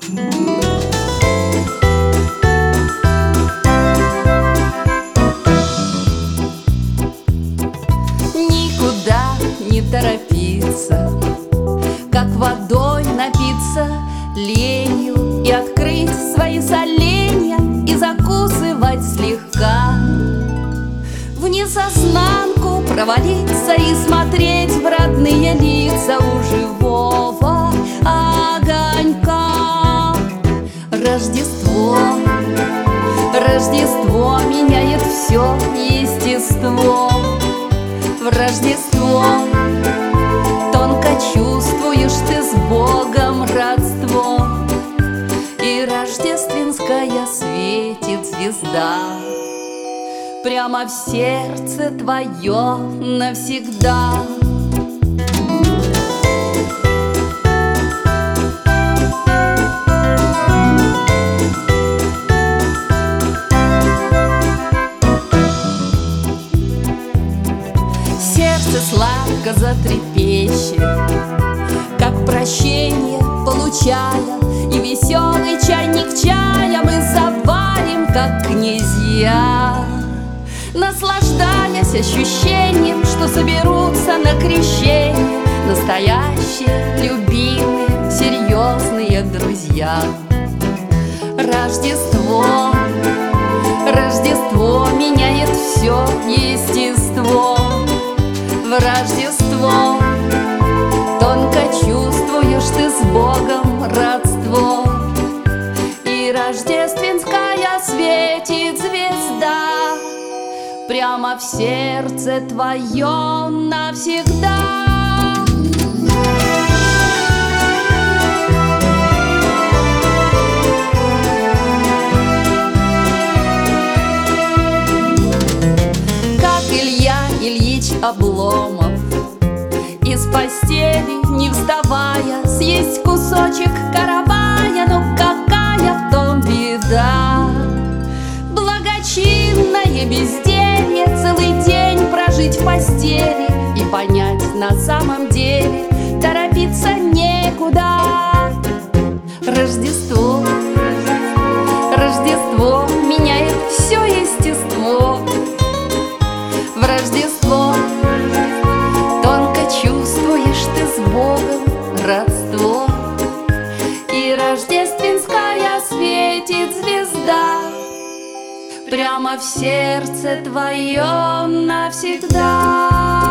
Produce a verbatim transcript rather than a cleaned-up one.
Никуда не торопиться, как водой напиться ленью и открыть свои соленья и закусывать слегка. В несознанку провалиться и смотреть в родные лица у живого огонька. Рождество, Рождество меняет все естество. В Рождество тонко чувствуешь ты с Богом родство, и рождественская светит звезда прямо в сердце твое навсегда. Сердце сладко затрепещет, как прощение получая, и веселый чайник чая мы заварим, как князья, наслаждаясь ощущением, что соберутся на крещение настоящие, любимые, серьезные друзья. Рождество, Рождество меняет все естество. В Рождество тонко чувствуешь ты с Богом родство, и рождественская светит звезда прямо в сердце твое навсегда. Обломов из постели не вставая съесть кусочек каравая, но какая в том беда? Благочинное безделье, целый день прожить в постели и понять на самом деле торопиться некуда. Рождество, Рождество меняет все естество. В Рождество тонко чувствуешь ты с Богом родство, и рождественская светит звезда прямо в сердце твое навсегда.